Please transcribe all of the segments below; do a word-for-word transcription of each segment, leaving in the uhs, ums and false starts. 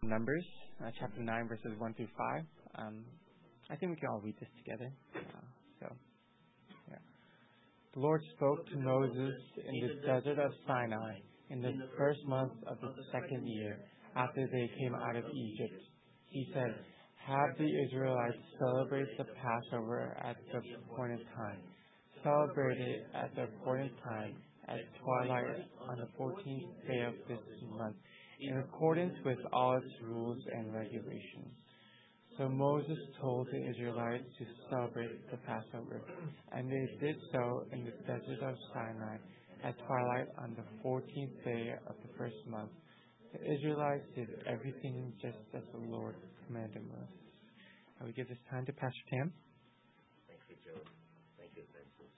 Numbers, uh, chapter nine, verses one through five. Um, I think we can all read this together. Uh, so, yeah. The Lord spoke to Moses in the desert of Sinai in the first month of the second year after they came out of Egypt. He said, "Have the Israelites celebrate the Passover at the appointed time. Celebrate it at the appointed time at twilight on the fourteenth day of this month, in accordance with all its rules and regulations." So Moses told the Israelites to celebrate the Passover, and they did so in the desert of Sinai at twilight on the fourteenth day of the first month. The Israelites did everything just as the Lord commanded Moses. I will give this time to Pastor Tam. Thank you, Joe. Thank you, Francis.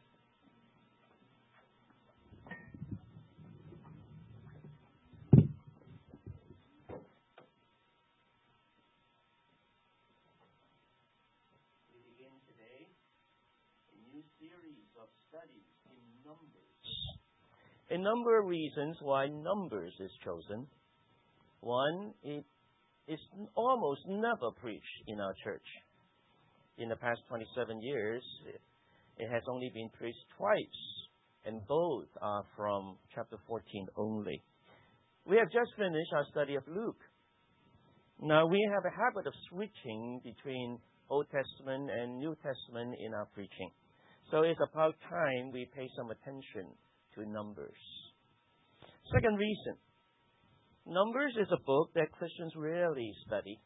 We begin today a new series of studies in Numbers. A number of reasons why Numbers is chosen. One, it is almost never preached in our church. In the past twenty-seven years, it has only been preached twice, and both are from chapter fourteen only. We have just finished our study of Luke. Now, we have a habit of switching between Old Testament and New Testament in our preaching. So it's about time we pay some attention to Numbers. Second reason, Numbers is a book that Christians rarely study.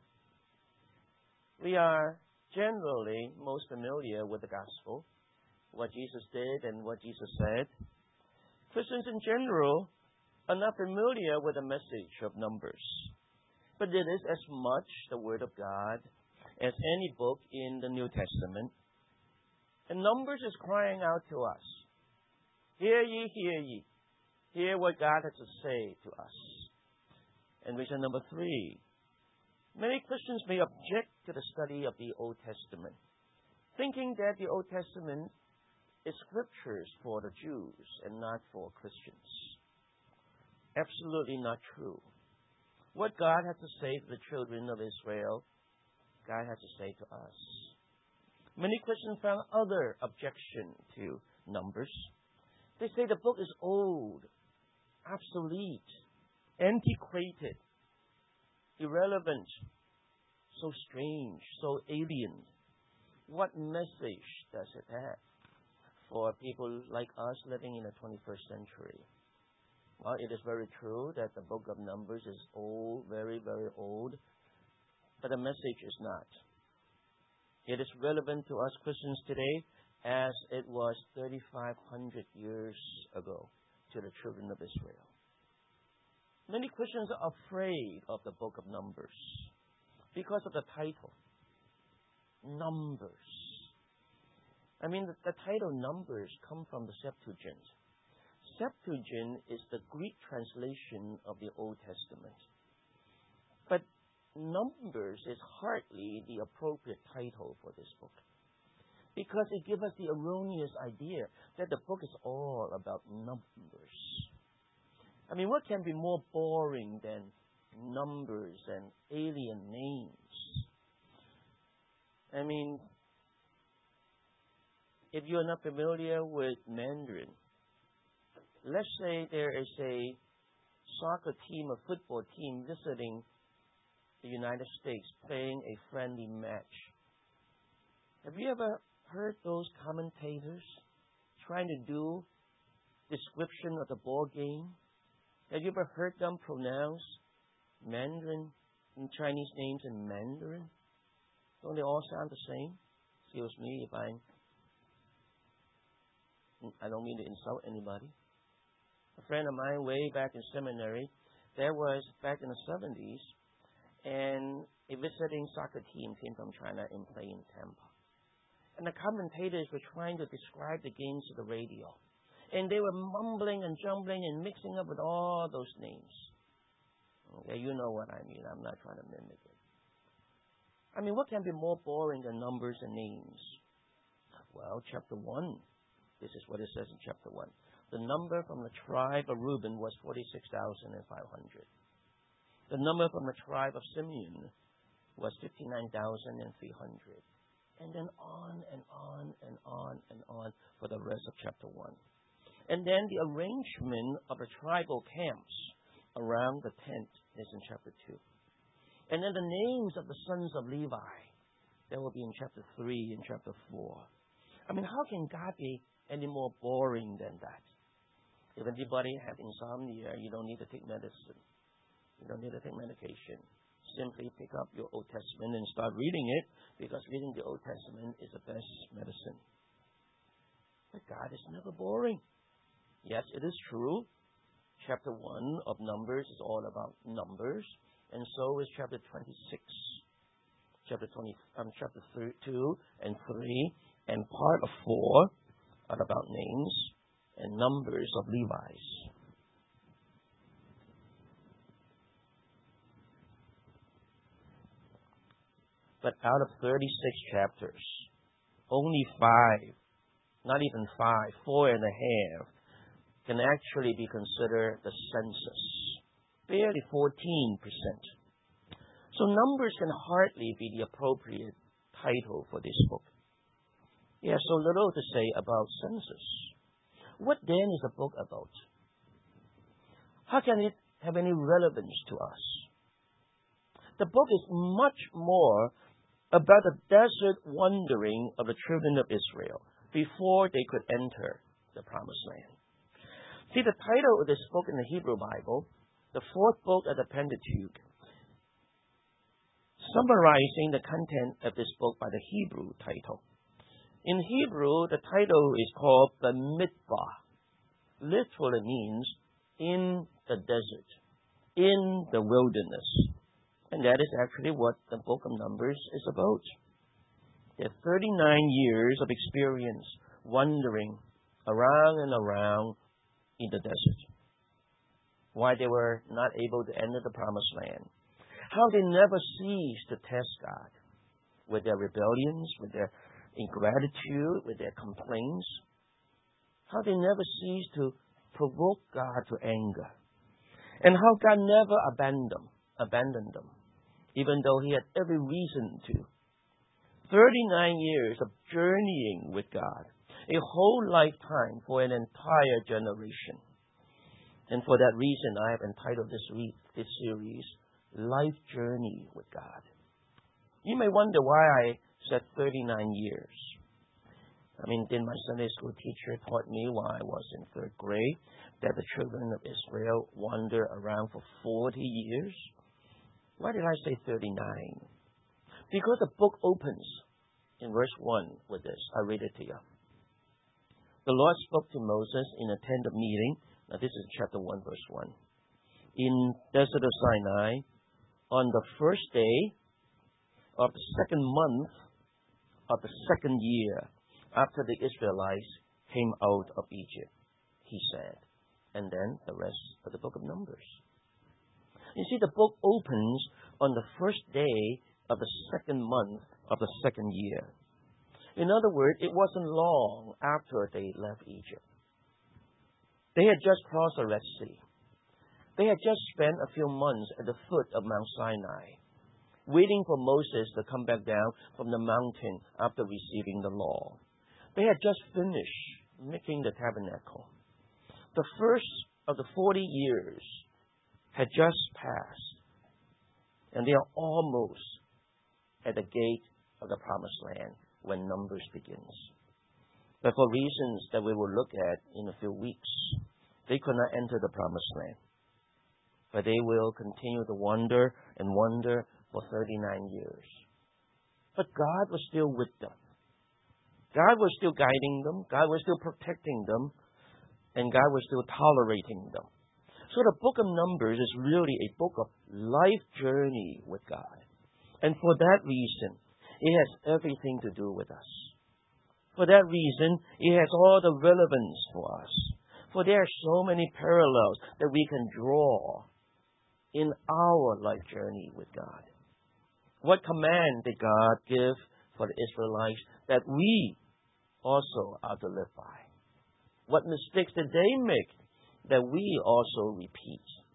We are generally most familiar with the gospel, what Jesus did and what Jesus said. Christians in general are not familiar with the message of Numbers. But it is as much the Word of God as any book in the New Testament. And Numbers is crying out to us, "Hear ye, hear ye. Hear what God has to say to us." And reason number three, many Christians may object to the study of the Old Testament, thinking that the Old Testament is scriptures for the Jews and not for Christians. Absolutely not true. What God has to say to the children of Israel, God has to say to us. Many Christians found other objection to Numbers. They say the book is old, obsolete, antiquated, irrelevant, so strange, so alien. What message does it have for people like us living in the twenty-first century? Well, it is very true that the book of Numbers is old, very, very old, but the message is not. It is relevant to us Christians today as it was thirty-five hundred years ago to the children of Israel. Many Christians are afraid of the book of Numbers because of the title, Numbers. I mean, the, the title Numbers comes from the Septuagint. Septuagint is the Greek translation of the Old Testament. But Numbers is hardly the appropriate title for this book, because it gives us the erroneous idea that the book is all about numbers. I mean, what can be more boring than numbers and alien names? I mean, if you're not familiar with Mandarin, let's say there is a soccer team, a football team visiting the United States playing a friendly match. Have you ever heard those commentators trying to do description of the ball game? Have you ever heard them pronounce Mandarin and Chinese names in Mandarin? Don't they all sound the same? Excuse me if I'm, I don't mean to insult anybody. A friend of mine way back in seminary, there was back in the seventies, and a visiting soccer team came from China and played in Tampa. And the commentators were trying to describe the games to the radio. And they were mumbling and jumbling and mixing up with all those names. Okay, you know what I mean. I'm not trying to mimic it. I mean, what can be more boring than numbers and names? Well, chapter one. This is what it says in chapter one. The number from the tribe of Reuben was forty-six thousand five hundred. The number from the tribe of Simeon was fifty-nine thousand three hundred. And then on and on and on and on for the rest of chapter one. And then the arrangement of the tribal camps around the tent is in chapter two. And then the names of the sons of Levi, that will be in chapter three and chapter four. I mean, how can God be any more boring than that? If anybody has insomnia, you don't need to take medicine. You don't need to take medication. Simply pick up your Old Testament and start reading it, because reading the Old Testament is the best medicine. But God is never boring. Yes, it is true. Chapter one of Numbers is all about numbers, and so is chapter twenty-six. Chapter twenty, um, chapter two and three, and part of four are about names and numbers of Levites. But out of thirty-six chapters, only five, not even five, four and a half, can actually be considered the census. Barely fourteen percent. So Numbers can hardly be the appropriate title for this book. Yeah, so little to say about census. What then is the book about? How can it have any relevance to us? The book is much more about the desert wandering of the children of Israel before they could enter the Promised Land. See, the title of this book in the Hebrew Bible, the fourth book of the Pentateuch, summarizing the content of this book by the Hebrew title. In Hebrew, the title is called Bamidbar. Literally means in the desert, in the wilderness. And that is actually what the book of Numbers is about. There are thirty-nine years of experience wandering around and around in the desert. Why they were not able to enter the Promised Land. How they never ceased to test God with their rebellions, with their ingratitude, with their complaints. How they never ceased to provoke God to anger. And how God never abandoned them, abandoned them, even though He had every reason to. thirty-nine years of journeying with God. A whole lifetime for an entire generation. And for that reason, I have entitled this, re- this series, Life Journey with God. You may wonder why I said thirty-nine years. I mean, did my Sunday school teacher taught me while I was in third grade that the children of Israel wander around for forty years? Why did I say thirty-nine? Because the book opens in verse one with this. I read it to you. The Lord spoke to Moses in a tent of meeting. Now this is chapter one, verse one. In desert of Sinai, on the first day of the second month of the second year after the Israelites came out of Egypt, He said. And then the rest of the book of Numbers. You see, the book opens on the first day of the second month of the second year. In other words, it wasn't long after they left Egypt. They had just crossed the Red Sea. They had just spent a few months at the foot of Mount Sinai, waiting for Moses to come back down from the mountain after receiving the law. They had just finished making the tabernacle. The first of the forty years had just passed, and they are almost at the gate of the Promised Land when Numbers begins. But for reasons that we will look at in a few weeks, they could not enter the Promised Land. But they will continue to wander and wander for thirty-nine years. But God was still with them. God was still guiding them. God was still protecting them. And God was still tolerating them. So the book of Numbers is really a book of life journey with God. And for that reason, it has everything to do with us. For that reason, it has all the relevance for us. For there are so many parallels that we can draw in our life journey with God. What command did God give for the Israelites that we also are to live by? What mistakes did they make that we also repeat?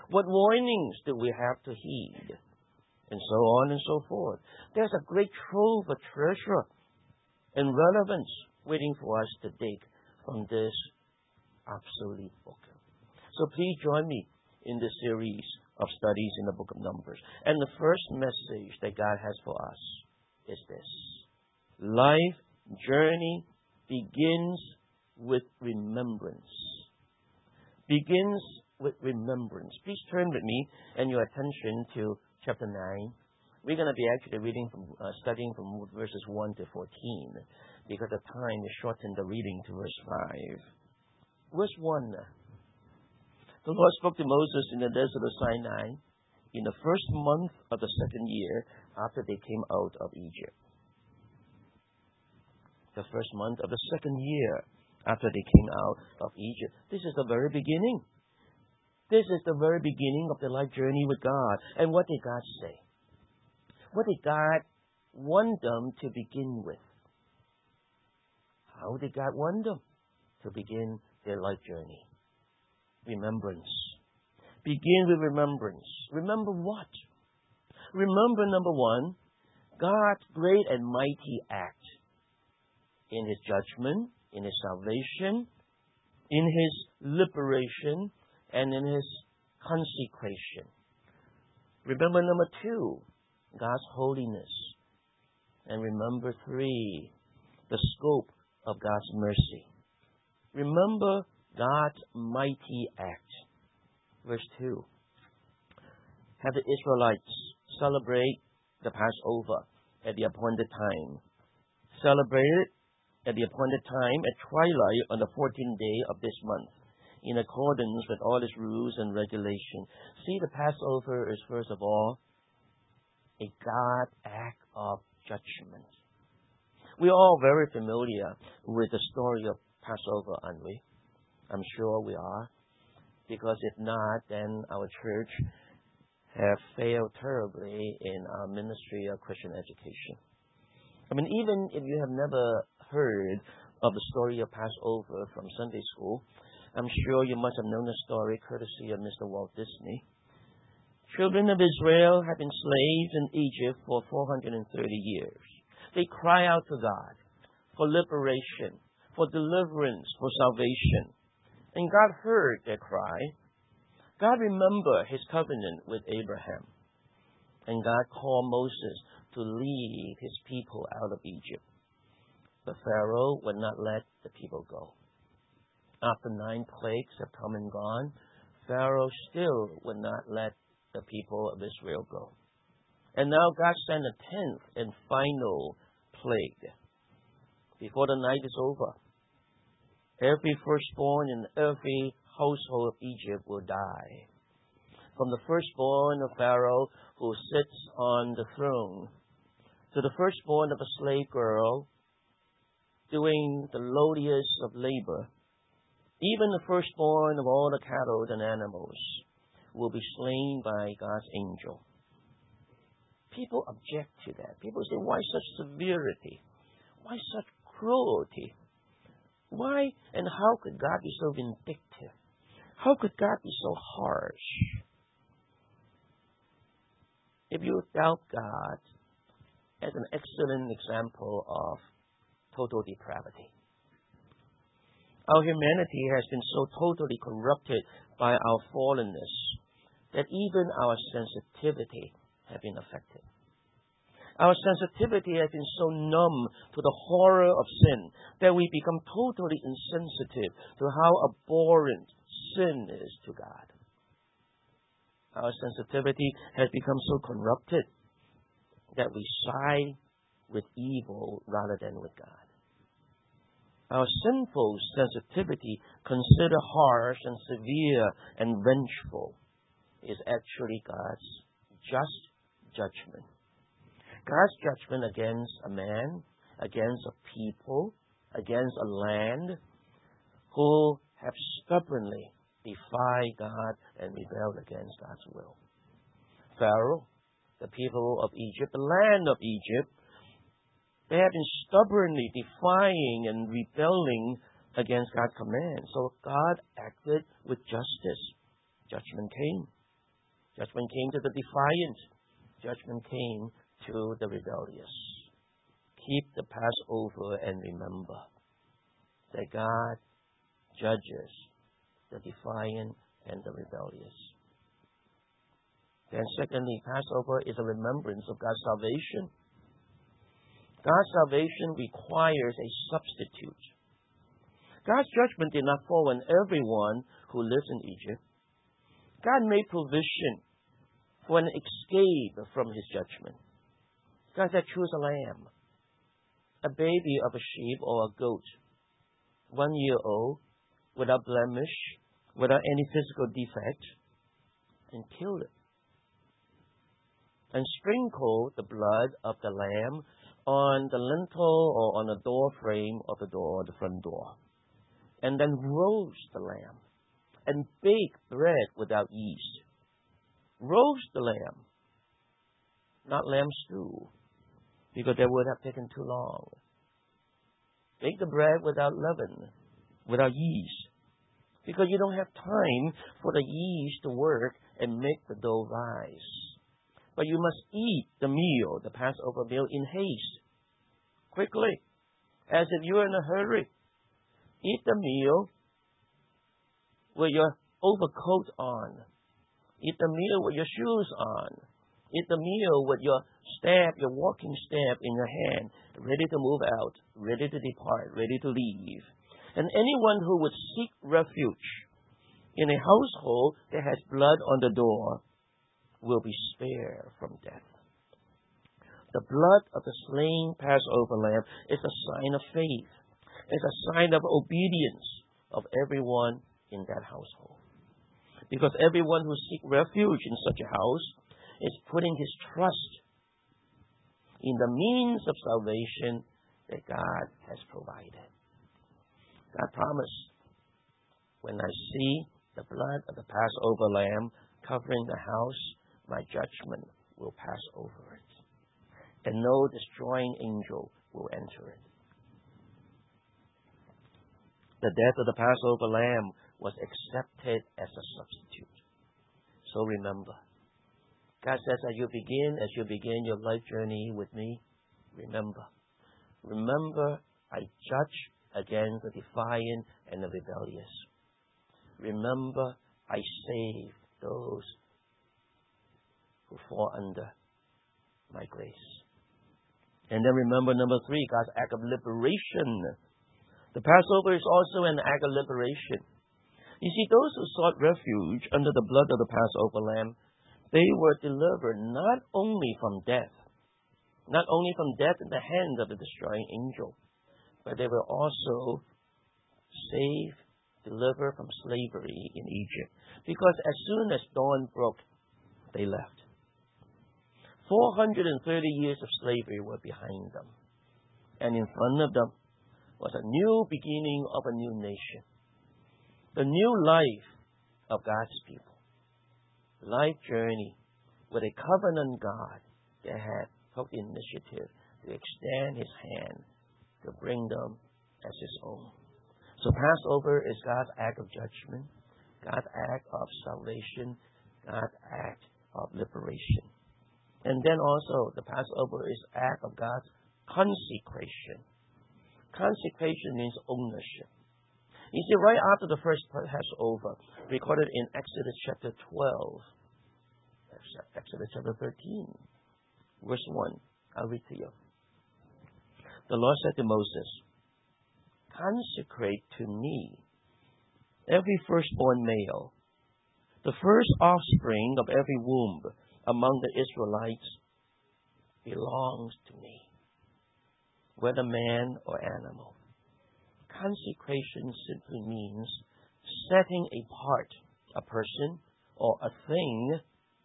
What warnings do we have to heed? And so on and so forth. There's a great trove of treasure and relevance waiting for us to dig from this obsolete book. So please join me in this series of studies in the book of Numbers. And the first message that God has for us is this. Life journey begins with remembrance. Begins with remembrance. Please turn with me and your attention to chapter nine. We're going to be actually reading from, uh, studying from verses one to fourteen because the time is shortened the reading to verse five. Verse one. The Lord spoke to Moses in the desert of Sinai in the first month of the second year after they came out of Egypt. The first month of the second year after they came out of Egypt. This is the very beginning. This is the very beginning of the life journey with God. And what did God say? What did God want them to begin with? How did God want them to begin their life journey? Remembrance. Begin with remembrance. Remember what? Remember, number one, God's great and mighty act in His judgment, in His salvation, in His liberation, and in His consecration. Remember, number two, God's holiness. And remember, three, the scope of God's mercy. Remember God's mighty act. Verse two. Have the Israelites celebrate the Passover at the appointed time. Celebrate it at the appointed time at twilight on the fourteenth day of this month, in accordance with all its rules and regulations. See, the Passover is first of all a God act of judgment. We are all very familiar with the story of Passover, aren't we? I'm sure we are. Because if not, then our church have failed terribly in our ministry of Christian education. I mean, even if you have never heard of the story of Passover from Sunday school, I'm sure you must have known the story courtesy of Mister Walt Disney. Children of Israel have been slaves in Egypt for four hundred thirty years. They cry out to God for liberation, for deliverance, for salvation. And God heard their cry. God remembered His covenant with Abraham. And God called Moses to lead His people out of Egypt. But Pharaoh would not let the people go. After nine plagues have come and gone, Pharaoh still would not let the people of Israel go. And now God sent a tenth and final plague. Before the night is over, every firstborn in every household of Egypt will die. From the firstborn of Pharaoh who sits on the throne, to the firstborn of a slave girl doing the lowliest of labor, even the firstborn of all the cattle and animals will be slain by God's angel. People object to that. People say, why such severity? Why such cruelty? Why and how could God be so vindictive? How could God be so harsh? If you doubt God as an excellent example of total depravity. Our humanity has been so totally corrupted by our fallenness that even our sensitivity has been affected. Our sensitivity has been so numb to the horror of sin that we become totally insensitive to how abhorrent sin is to God. Our sensitivity has become so corrupted that we side with evil rather than with God. Our sinful sensitivity, considered harsh and severe and vengeful, is actually God's just judgment. God's judgment against a man, against a people, against a land who have stubbornly defied God and rebelled against God's will. Pharaoh, the people of Egypt, the land of Egypt, they have been stubbornly defying and rebelling against God's command. So God acted with justice. Judgment came. Judgment came to the defiant. Judgment came to the rebellious. Keep the Passover and remember that God judges the defiant and the rebellious. Then secondly, Passover is a remembrance of God's salvation. God's salvation requires a substitute. God's judgment did not fall on everyone who lives in Egypt. God made provision for an escape from his judgment. God said, choose a lamb, a baby of a sheep or a goat, one year old, without blemish, without any physical defect, and kill it. And sprinkle the blood of the lamb on the lintel or on the door frame of the door, the front door. And then roast the lamb and bake bread without yeast. Roast the lamb, not lamb stew, because that would have taken too long. Bake the bread without leaven, without yeast, because you don't have time for the yeast to work and make the dough rise. But you must eat the meal, the Passover meal, in haste, quickly, as if you are in a hurry. Eat the meal with your overcoat on. Eat the meal with your shoes on. Eat the meal with your staff, your walking staff in your hand, ready to move out, ready to depart, ready to leave. And anyone who would seek refuge in a household that has blood on the door will be spared from death. The blood of the slain Passover lamb is a sign of faith. It's a sign of obedience of everyone in that household. Because everyone who seeks refuge in such a house is putting his trust in the means of salvation that God has provided. God promised, when I see the blood of the Passover lamb covering the house, my judgment will pass over it, and no destroying angel will enter it. The death of the Passover lamb was accepted as a substitute. So remember, God says as you begin, as you begin your life journey with me, remember, remember I judge against the defiant and the rebellious. Remember I save those who fall under my grace. And then remember number three, God's act of liberation. The Passover is also an act of liberation. You see, those who sought refuge under the blood of the Passover lamb, they were delivered not only from death, not only from death in the hand of the destroying angel, but they were also saved, delivered from slavery in Egypt. Because as soon as dawn broke, they left. four hundred thirty years of slavery were behind them. And in front of them was a new beginning of a new nation. The new life of God's people. Life journey with a covenant God that had took the initiative to extend his hand to bring them as his own. So Passover is God's act of judgment, God's act of salvation, God's act of liberation. And then also the Passover is act of God's consecration. Consecration means ownership. You see, right after the first Passover, recorded in Exodus chapter twelve, Exodus chapter thirteen, verse one, I'll read to you. The Lord said to Moses, consecrate to me every firstborn male, the first offspring of every womb among the Israelites belongs to me, whether man or animal. Consecration simply means setting apart a person or a thing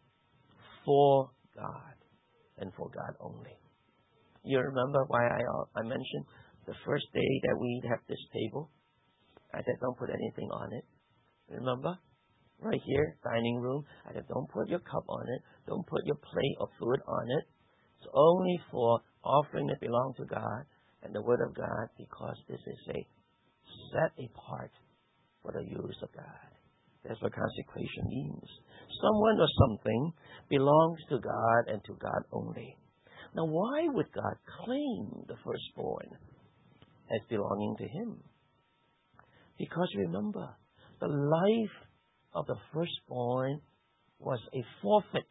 for God and for God only. You remember why I, I mentioned the first day that we have this table? I said, don't put anything on it. Remember? Right here, dining room. I said, don't put your cup on it. Don't put your plate of food on it. It's only for offering that belong to God and the Word of God, because this is a set apart for the use of God. That's what consecration means. Someone or something belongs to God and to God only. Now, why would God claim the firstborn as belonging to Him? Because remember, the life of the firstborn was a forfeit.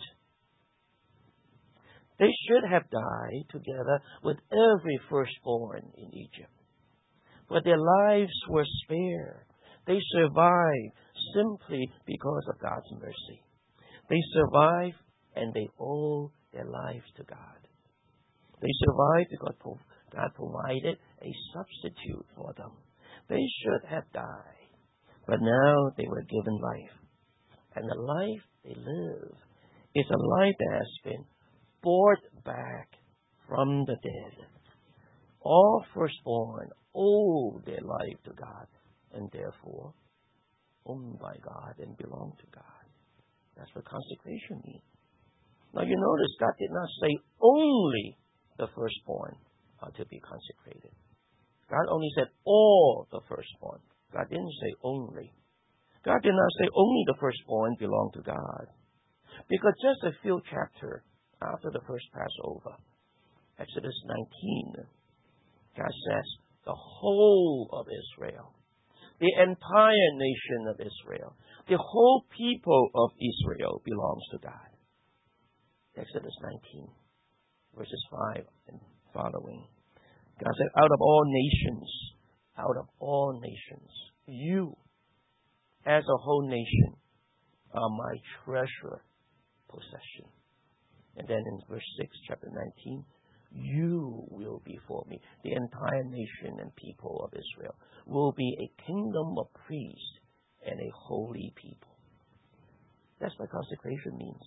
They should have died together with every firstborn in Egypt. But their lives were spared. They survived simply because of God's mercy. They survived and they owe their lives to God. They survived because God provided a substitute for them. They should have died, but now they were given life. And the life they live is a life that has been brought back from the dead. All firstborn owe their life to God and therefore owned by God and belong to God. That's what consecration means. Now you notice God did not say only the firstborn are to be consecrated. God only said all the firstborn. God didn't say only. God did not say only the firstborn belong to God. Because just a few chapters after the first Passover, Exodus nineteen, God says, the whole of Israel, the entire nation of Israel, the whole people of Israel belongs to God. Exodus nineteen, verses five and following. God said, out of all nations, out of all nations, you, as a whole nation, are my treasure possession. And then in verse six, chapter nineteen, you will be for me. The entire nation and people of Israel will be a kingdom of priests and a holy people. That's what consecration means.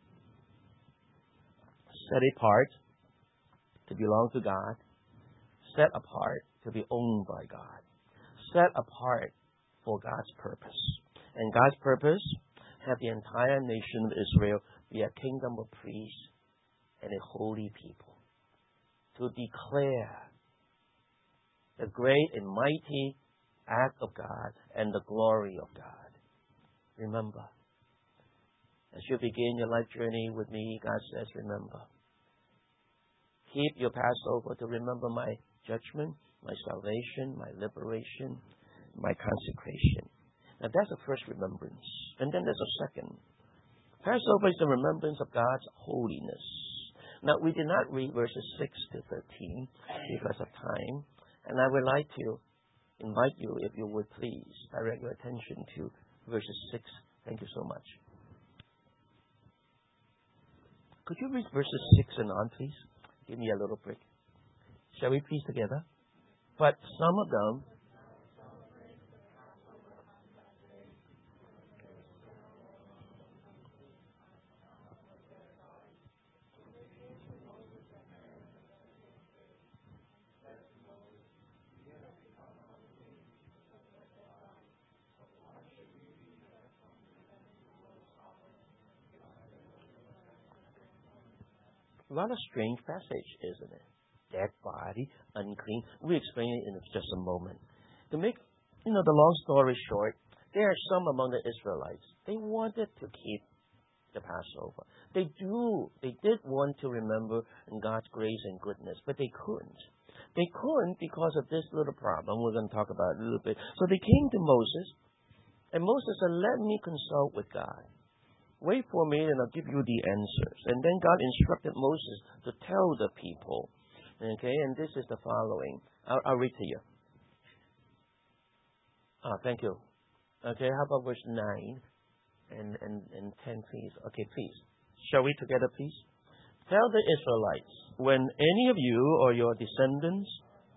Set apart to belong to God. Set apart to be owned by God. Set apart for God's purpose. And God's purpose, have the entire nation of Israel be a kingdom of priests and a holy people. To declare the great and mighty act of God and the glory of God. Remember, as you begin your life journey with me, God says, remember. Keep your Passover to remember my judgment, my salvation, my liberation, my consecration. Now that's the first remembrance. And then there's a second. Passover is the remembrance of God's holiness. Now we did not read verses six to thirteen because of time. And I would like to invite you, if you would please, direct your attention to verses six. Thank you so much. Could you read verses six and on, please? Give me a little break. Shall we please together? But some of them rather strange passage, isn't it? Dead body, unclean. We'll explain it in just a moment. To make, you know, the long story short, there are some among the Israelites. They wanted to keep the Passover. They do. They did want to remember God's grace and goodness, but they couldn't. They couldn't because of this little problem we're going to talk about a little bit. So they came to Moses, and Moses said, let me consult with God. Wait for me and I'll give you the answers. And then God instructed Moses to tell the people. Okay, and this is the following. I'll, I'll read to you. Ah, thank you. Okay, how about verse nine and, and, and ten, please? Okay, please. Shall we together, please? Tell the Israelites, when any of you or your descendants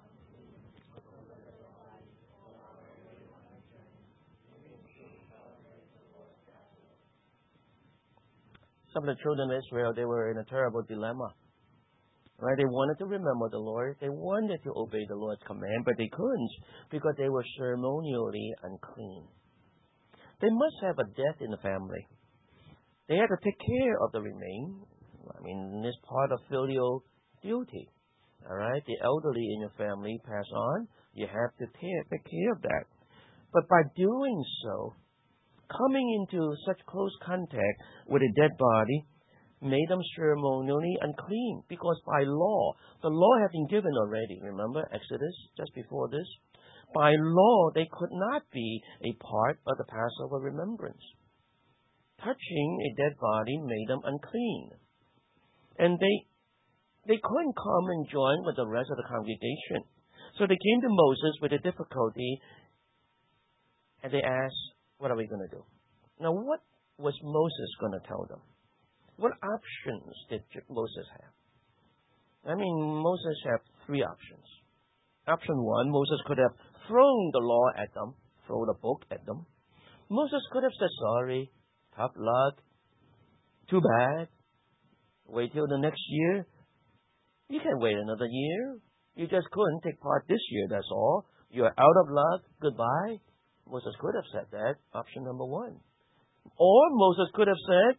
some of the children of Israel, they were in a terrible dilemma. Right? They wanted to remember the Lord. They wanted to obey the Lord's command, but they couldn't because they were ceremonially unclean. They must have a death in the family. They had to take care of the remain. I mean, this part of filial duty. All right? The elderly in your family pass on. You have to take, take care of that. But by doing so, coming into such close contact with a dead body made them ceremonially unclean, because by law, the law had been given already. Remember Exodus, just before this? By law, they could not be a part of the Passover remembrance. Touching a dead body made them unclean. And they they couldn't come and join with the rest of the congregation. So they came to Moses with a difficulty, and they asked, what are we going to do? Now, what was Moses going to tell them? What options did Moses have? I mean, Moses had three options. Option one, Moses could have thrown the law at them, thrown the book at them. Moses could have said, sorry, tough luck, too bad, wait till the next year. You can wait another year. You just couldn't take part this year, that's all. You're out of luck, goodbye. Moses could have said that, option number one. Or Moses could have said,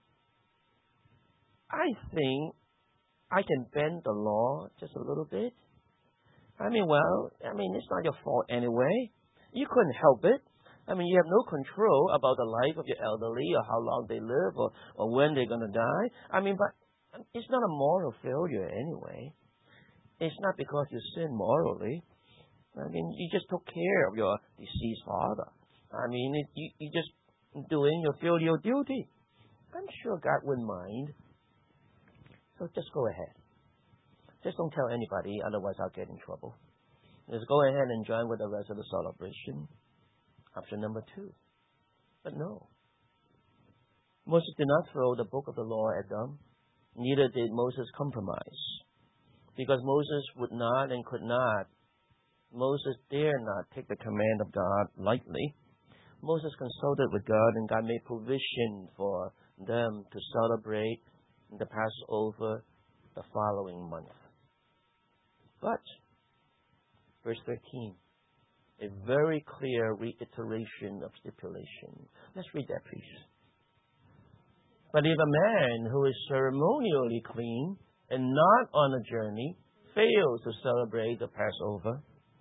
I think I can bend the law just a little bit. I mean, well, I mean, it's not your fault anyway. You couldn't help it. I mean, you have no control about the life of your elderly or how long they live or, or when they're going to die. I mean, but it's not a moral failure anyway. It's not because you sin morally. I mean, you just took care of your deceased father. I mean, it, you, you just doing your filial duty. I'm sure God wouldn't mind. So just go ahead. Just don't tell anybody, otherwise I'll get in trouble. Just go ahead and join with the rest of the celebration. Option number two. But no. Moses did not throw the book of the law at them. Neither did Moses compromise. Because Moses would not and could not. Moses dare not take the command of God lightly. Moses consulted with God, and God made provision for them to celebrate the Passover the following month. But, verse thirteen, a very clear reiteration of stipulation. Let's read that, please. But if a man who is ceremonially clean and not on a journey fails to celebrate the Passover,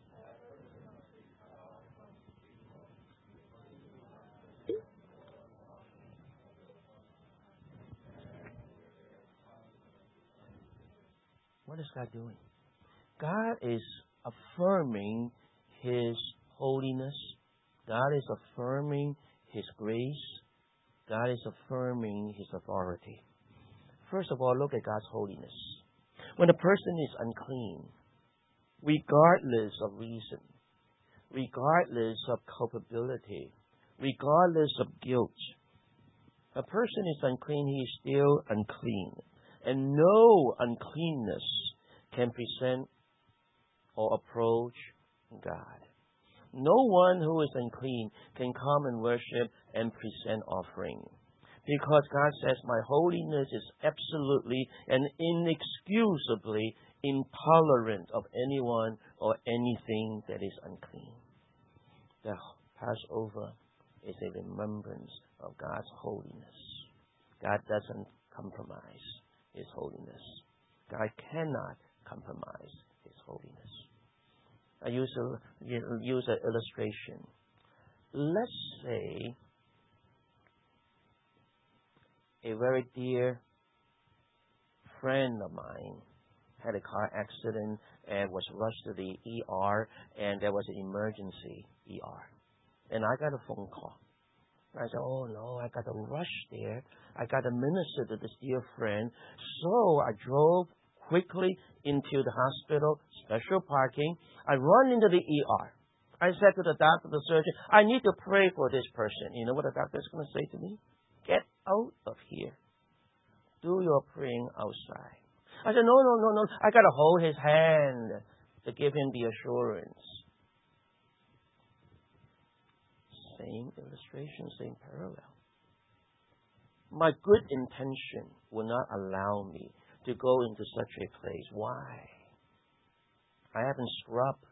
what is God doing? God is affirming His holiness. God is affirming His grace. God is affirming His authority. First of all, look at God's holiness. When a person is unclean, regardless of reason, regardless of culpability, regardless of guilt, a person is unclean, he is still unclean. And no uncleanness can present or approach God. No one who is unclean can come and worship and present offering. Because God says, my holiness is absolutely and inexcusably intolerant of anyone or anything that is unclean. The Passover is a remembrance of God's holiness. God doesn't compromise His holiness. God cannot compromise His holiness. I use a, use an illustration. Let's say a very dear friend of mine had a car accident and was rushed to the E R, and there was an emergency E R. And I got a phone call. I said, oh no, I got to rush there. I got to minister to this dear friend. So I drove quickly into the hospital, special parking. I run into the E R. I said to the doctor, the surgeon, I need to pray for this person. You know what the doctor is going to say to me? Get out of here. Do your praying outside. I said, no, no, no, no. I got to hold his hand to give him the assurance. Same illustration, same parallel. My good intention will not allow me to go into such a place. Why? I haven't scrubbed.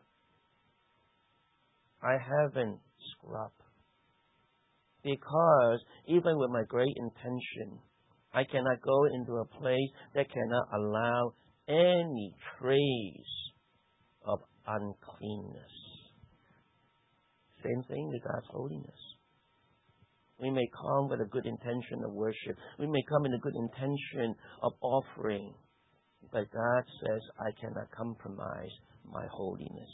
I haven't scrubbed. Because even with my great intention, I cannot go into a place that cannot allow any trace of uncleanness. Same thing with God's holiness. We may come with a good intention of worship. We may come in a good intention of offering. But God says, I cannot compromise my holiness.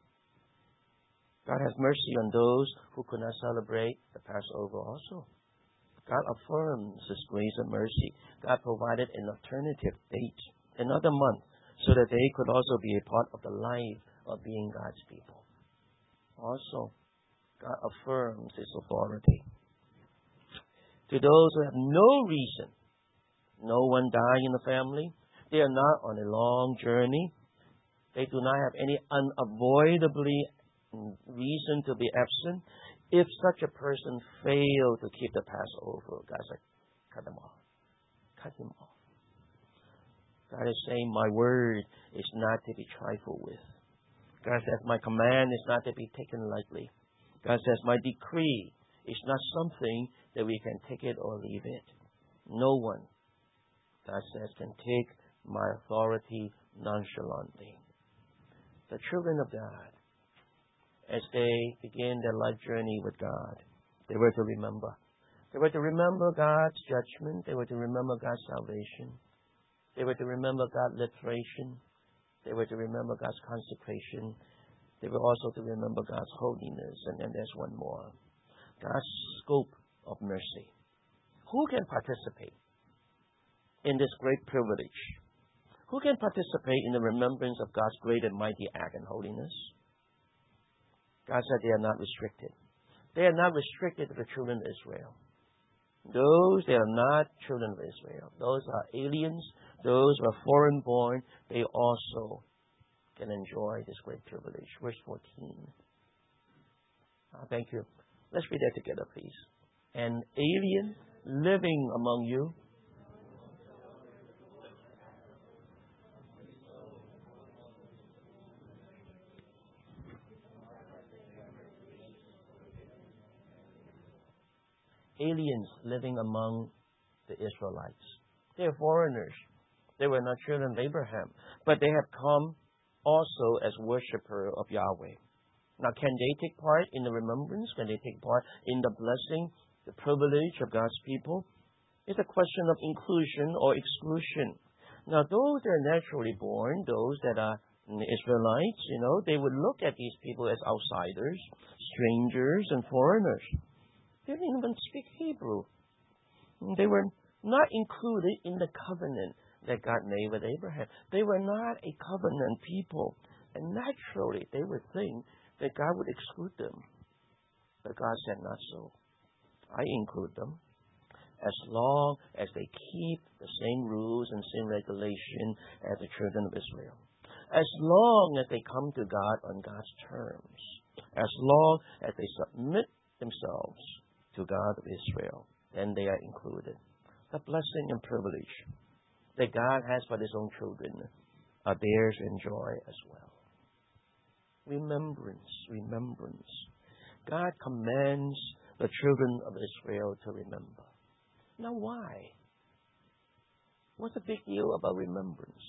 God has mercy on those who could not celebrate the Passover also. God affirms His grace and mercy. God provided an alternative date, another month, so that they could also be a part of the life of being God's people. Also, God affirms His authority. To those who have no reason, no one died in the family, they are not on a long journey, they do not have any unavoidably reason to be absent. If such a person failed to keep the Passover, God said, cut them off. Cut him off. God is saying, my word is not to be trifled with. God says, my command is not to be taken lightly. God says, my decree is not something that we can take it or leave it. No one, God says, can take my authority nonchalantly. The children of God, as they begin their life journey with God, they were to remember. They were to remember God's judgment. They were to remember God's salvation. They were to remember God's liberation. They were to remember God's consecration. They were also to remember God's holiness. And then there's one more. God's scope of mercy. Who can participate in this great privilege? Who can participate in the remembrance of God's great and mighty act and holiness? God said they are not restricted. They are not restricted to the children of Israel. Those that are not children of Israel, those are aliens, those who are foreign born, they also can enjoy this great privilege. Verse fourteen. Oh, thank you. Let's read that together, please. An alien living among you. Aliens living among the Israelites. They are foreigners. They were not children of Abraham. But they have come also as worshippers of Yahweh. Now, can they take part in the remembrance? Can they take part in the blessing, the privilege of God's people? It's a question of inclusion or exclusion. Now, those that are naturally born, those that are Israelites, you know, they would look at these people as outsiders, strangers, and foreigners. They didn't even speak Hebrew. They were not included in the covenant that God made with Abraham. They were not a covenant people. And naturally, they would think that God would exclude them. But God said, not so. I include them as long as they keep the same rules and same regulation as the children of Israel. As long as they come to God on God's terms. As long as they submit themselves to God of Israel, then they are included. The blessing and privilege that God has for His own children are theirs to enjoy as well. Remembrance, remembrance. God commands the children of Israel to remember. Now why? What's the big deal about remembrance?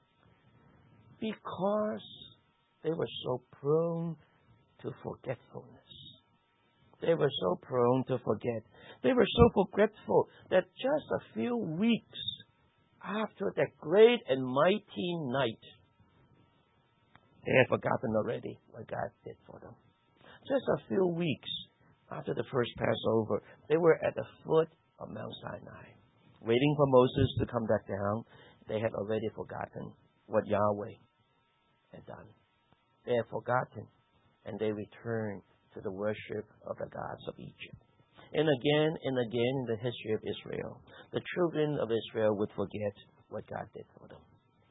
Because they were so prone to forgetfulness. They were so prone to forget. They were so forgetful that just a few weeks after that great and mighty night, they had forgotten already what God did for them. Just a few weeks after the first Passover, they were at the foot of Mount Sinai, waiting for Moses to come back down. They had already forgotten what Yahweh had done. They had forgotten, and they returned to the worship of the gods of Egypt. And again and again in the history of Israel, the children of Israel would forget what God did for them.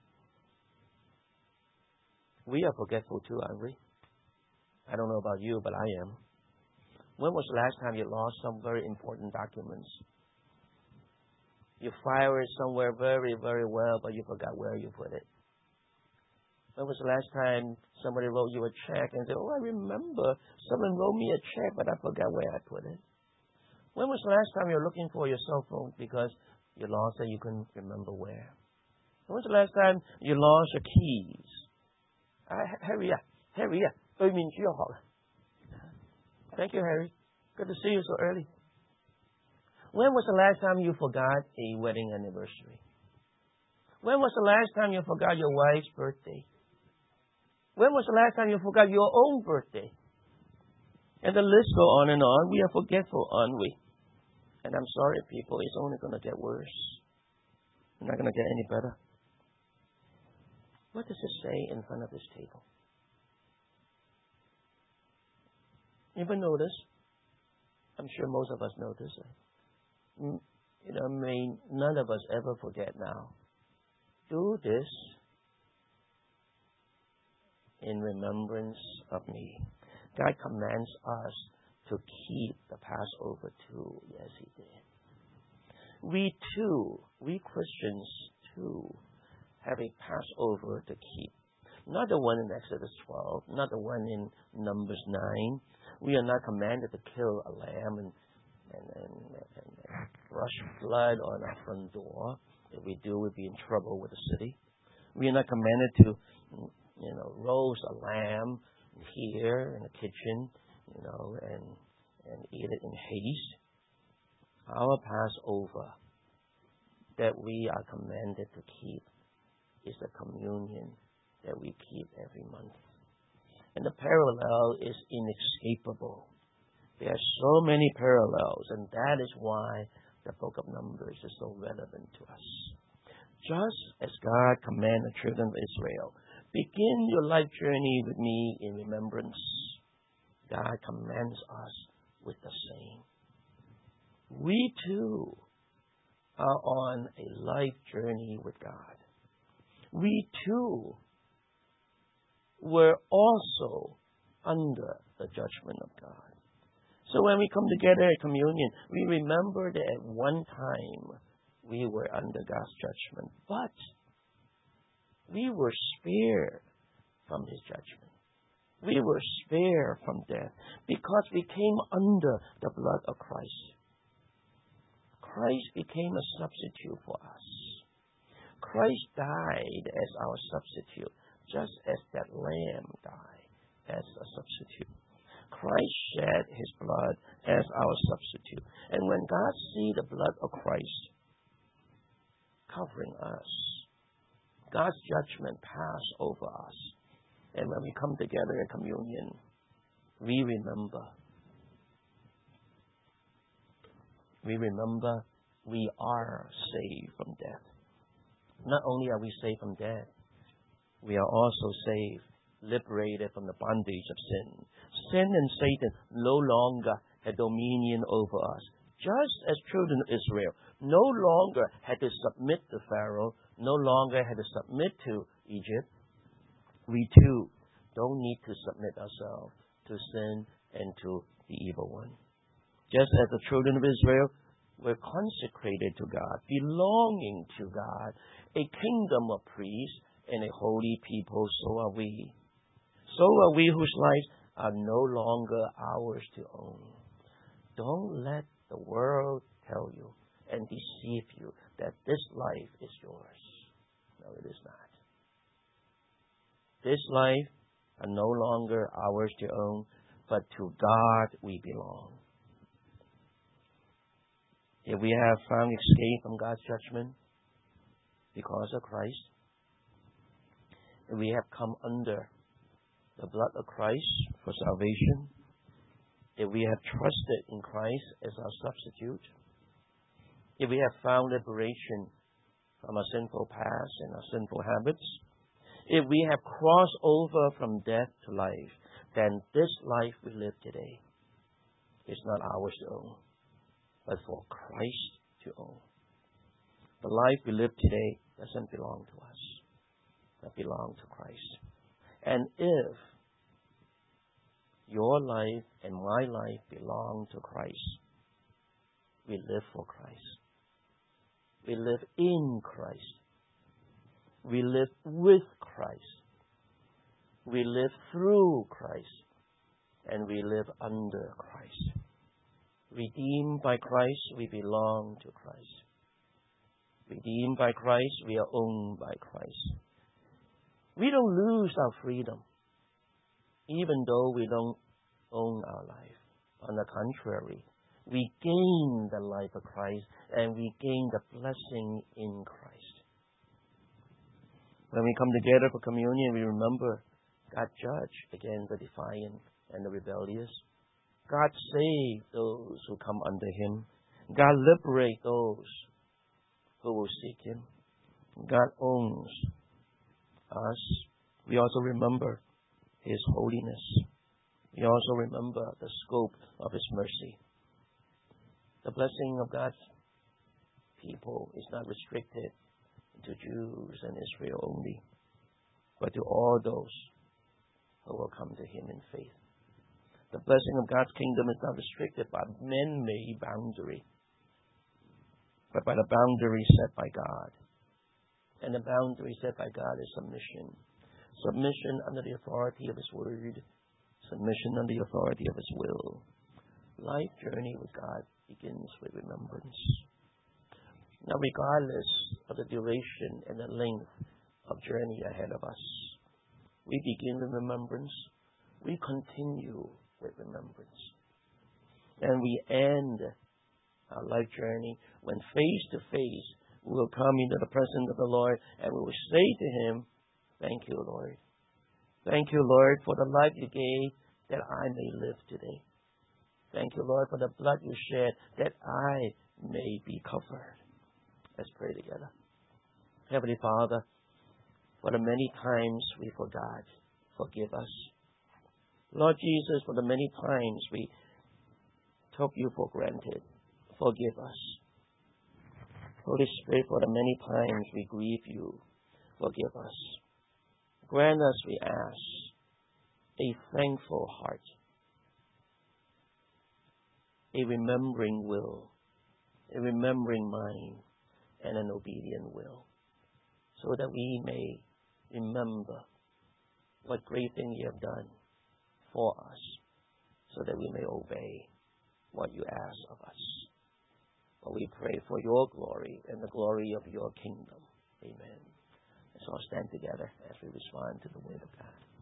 We are forgetful too, aren't we? I don't know about you, but I am. When was the last time you lost some very important documents? You filed it somewhere very, very well, but you forgot where you put it. When was the last time somebody wrote you a check and said, oh, I remember someone wrote me a check, but I forgot where I put it? When was the last time you were looking for your cell phone because you lost it, you couldn't remember where? When was the last time you lost your keys? Uh, Harry, yeah, Harry, yeah. 對面主日學. Thank you, Harry. Good to see you so early. When was the last time you forgot a wedding anniversary? When was the last time you forgot your wife's birthday? When was the last time you forgot your own birthday? And the list go on and on. We are forgetful, aren't we? And I'm sorry, people, it's only going to get worse. It's not going to get any better. What does it say in front of this table? You ever notice? I'm sure most of us notice it. You know, may none of us ever forget now. Do this in remembrance of me. God commands us to keep the Passover too. Yes, He did. We too, we Christians too, have a Passover to keep. Not the one in Exodus twelve, not the one in Numbers nine. We are not commanded to kill a lamb and, and, and, and, and brush blood on our front door. If we do, we'd be in trouble with the city. We are not commanded to, you know, roast a lamb here in the kitchen, you know, and, and eat it in haste. Our Passover that we are commanded to keep is the communion that we keep every month. And the parallel is inescapable. There are so many parallels, and that is why the book of Numbers is so relevant to us. Just as God commanded the children of Israel, begin your life journey with me in remembrance. God commands us with the same. We too are on a life journey with God. We too were also under the judgment of God. So when we come together at communion, we remember that at one time we were under God's judgment, but we were spared from His judgment. We were spared from death because we came under the blood of Christ. Christ became a substitute for us. Christ died as our substitute, just as that lamb died as a substitute. Christ shed His blood as our substitute. And when God sees the blood of Christ covering us, God's judgment passed over us. And when we come together in communion, we remember. We remember we are saved from death. Not only are we saved from death, we are also saved, liberated from the bondage of sin. Sin and Satan no longer had dominion over us. Just as children of Israel no longer had to submit to Pharaoh, no longer had to submit to Egypt, we too don't need to submit ourselves to sin and to the evil one. Just as the children of Israel were consecrated to God, belonging to God, a kingdom of priests and a holy people, so are we. So are we whose lives are no longer ours to own. Don't let the world tell you and deceive you that this life is yours. No, it is not. This life are no longer ours to own, but to God we belong. If we have found escape from God's judgment because of Christ, if we have come under the blood of Christ for salvation, if we have trusted in Christ as our substitute, if we have found liberation from our sinful past and our sinful habits, if we have crossed over from death to life, then this life we live today is not ours to own, but for Christ to own. The life we live today doesn't belong to us, but belongs to Christ. And if your life and my life belong to Christ, we live for Christ. We live in Christ. We live with Christ. We live through Christ. And we live under Christ. Redeemed by Christ, we belong to Christ. Redeemed by Christ, we are owned by Christ. We don't lose our freedom, even though we don't own our life. On the contrary, we gain the life of Christ, and we gain the blessing in Christ. When we come together for communion, we remember God judged against the defiant and the rebellious. God save those who come under Him. God liberate those who will seek Him. God owns us. We also remember His holiness. We also remember the scope of His mercy. The blessing of God's people is not restricted to Jews and Israel only, but to all those who will come to Him in faith. The blessing of God's kingdom is not restricted by man-made boundary, but by the boundary set by God. And the boundary set by God is submission. Submission under the authority of His word. Submission under the authority of His will. Life journey with God begins with remembrance. Now, regardless of the duration and the length of journey ahead of us, we begin with remembrance. We continue with remembrance. And we end our life journey when face to face we will come into the presence of the Lord and we will say to Him, thank you, Lord. Thank you, Lord, for the life you gave that I may live today. Thank you, Lord, for the blood you shed that I may be covered. Let's pray together. Heavenly Father, for the many times we forgot, forgive us. Lord Jesus, for the many times we took you for granted, forgive us. Holy Spirit, for the many times we grieve you, forgive us. Grant us, we ask, a thankful heart, a remembering will, a remembering mind, and an obedient will, so that we may remember what great thing you have done for us, so that we may obey what you ask of us. For we pray for your glory and the glory of your kingdom. Amen. Let's all stand together as we respond to the word of God.